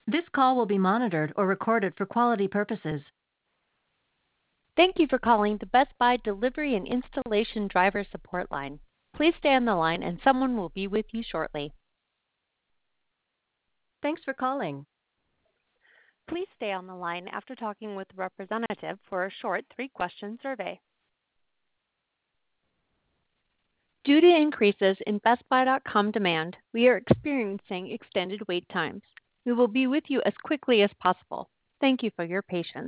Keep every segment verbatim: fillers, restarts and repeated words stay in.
This call will be monitored or recorded for quality purposes. Thank you for calling the Best Buy Delivery and Installation Driver Support Line. Please stay on the line and someone will be with you shortly. Thanks for calling. Please stay on the line after talking with a representative for a short three-question survey. Due to increases in Best Buy dot com demand, we are experiencing extended wait times. We will be with you as quickly as possible. Thank you for your patience.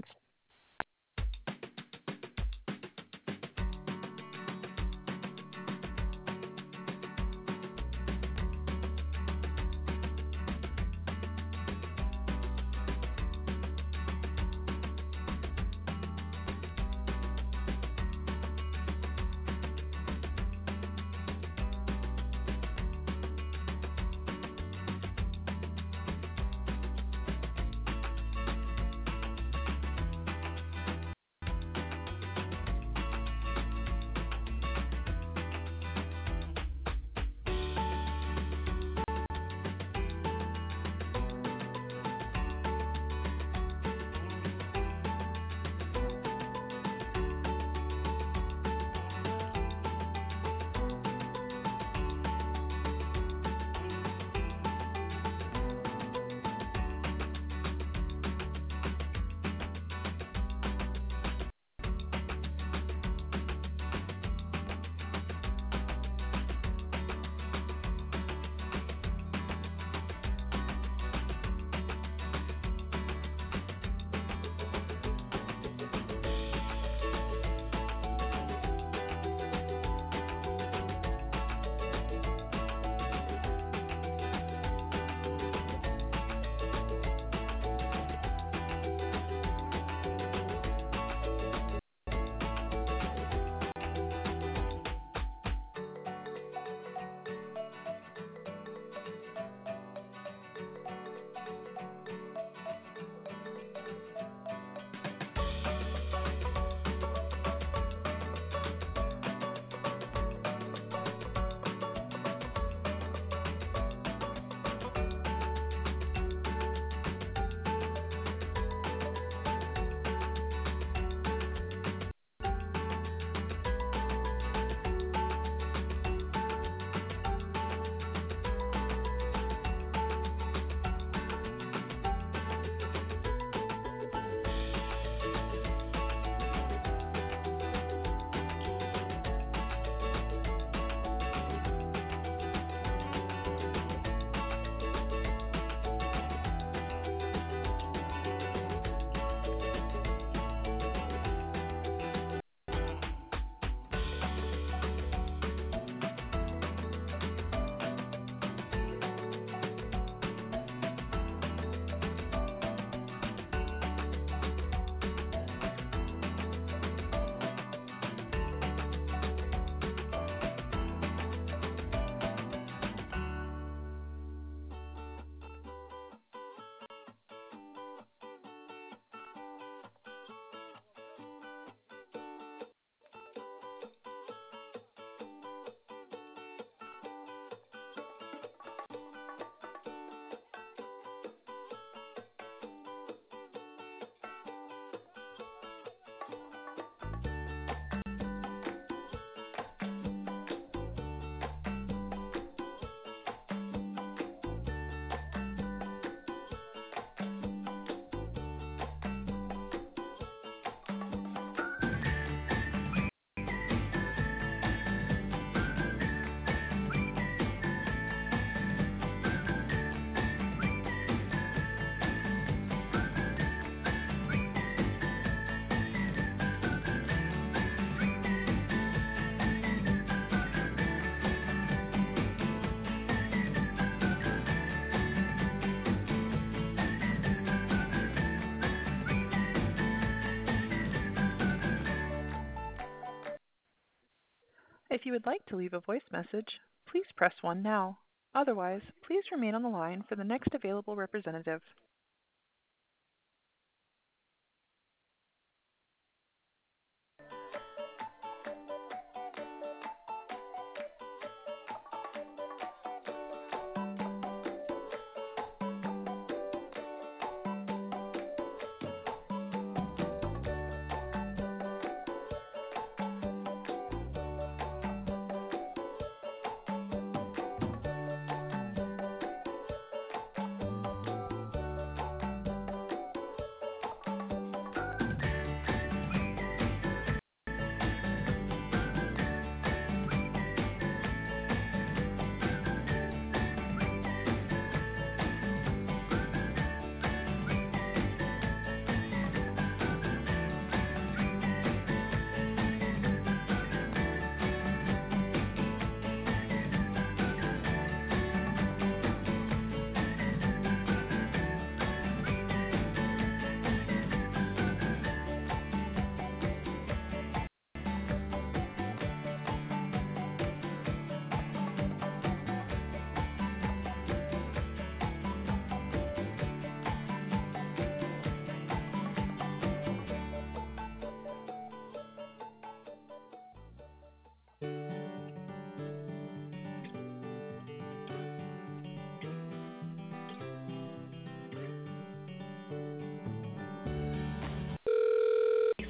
If you would like to leave a voice message, please press one now. Otherwise, please remain on the line for the next available representative.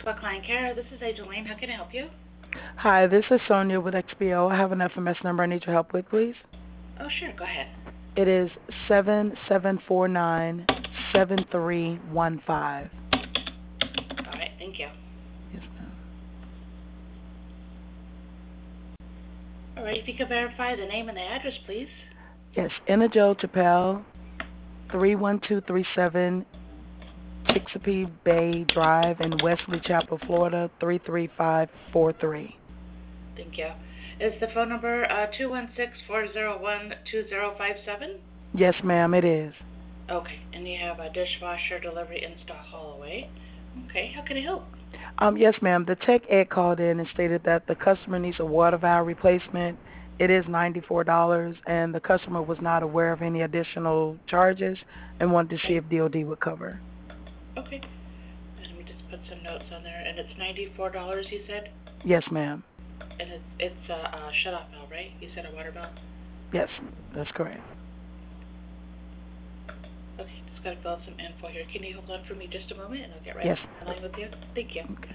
about Client Care. This is Angeline. How can I help you? Hi, this is Sonia with X B O. I have an F M S number I need your help with, please. Oh, sure. Go ahead. It is seven seven four nine seven three one five. All right. Thank you. Yes, ma'am. All right. If you could verify the name and the address, please. Yes, Anna Jo Chappelle, three one two three seven Chicopee Bay Drive in Wesley Chapel, Florida, three three five four three. Thank you. Is the phone number uh, two one six, four zero one, two zero five seven? Yes, ma'am, it is. Okay. And you have a dishwasher delivery install Holloway. Okay. How can I help? Um, yes, ma'am. The tech ed called in and stated that the customer needs a water valve replacement. It is ninety-four dollars, and the customer was not aware of any additional charges and wanted to see if D O D would cover. Okay. Let me just put some notes on there. And it's ninety-four dollars, you said? Yes, ma'am. And it's, it's a, a shut-off valve, right? You said a water valve? Yes, that's correct. Okay, just got to fill out some info here. Can you hold on for me just a moment, and I'll get right Yes. on the line with you? Thank you. Okay.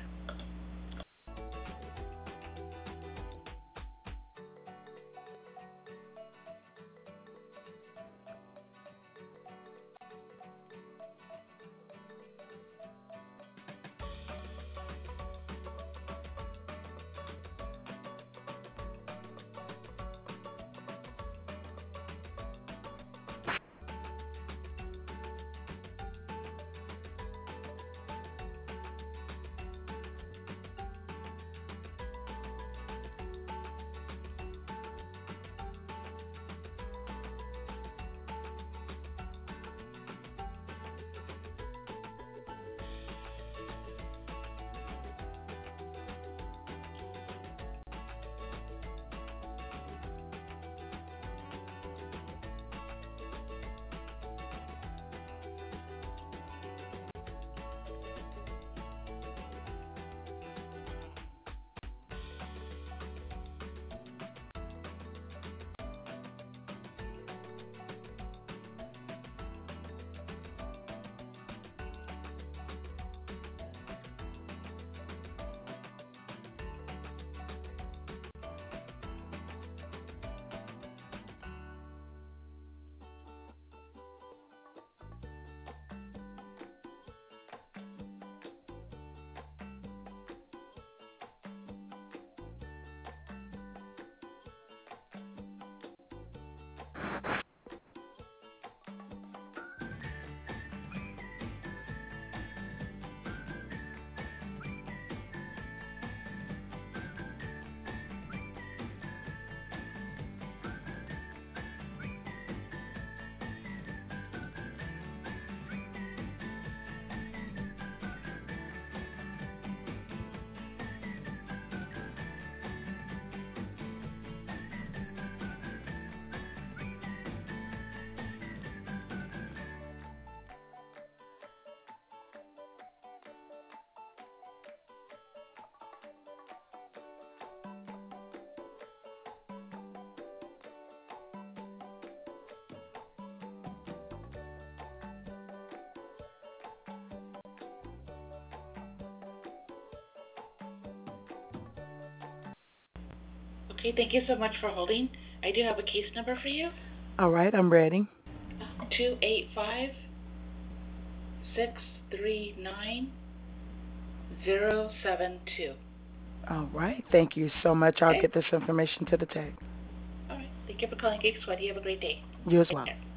Okay, thank you so much for holding. I do have a case number for you. All right, I'm ready. two eight five, six three nine, zero seven two. All right, thank you so much. I'll Okay. get this information to the tech. All right. Thank you for calling Geek Squad. You have a great day. You as Take well. care.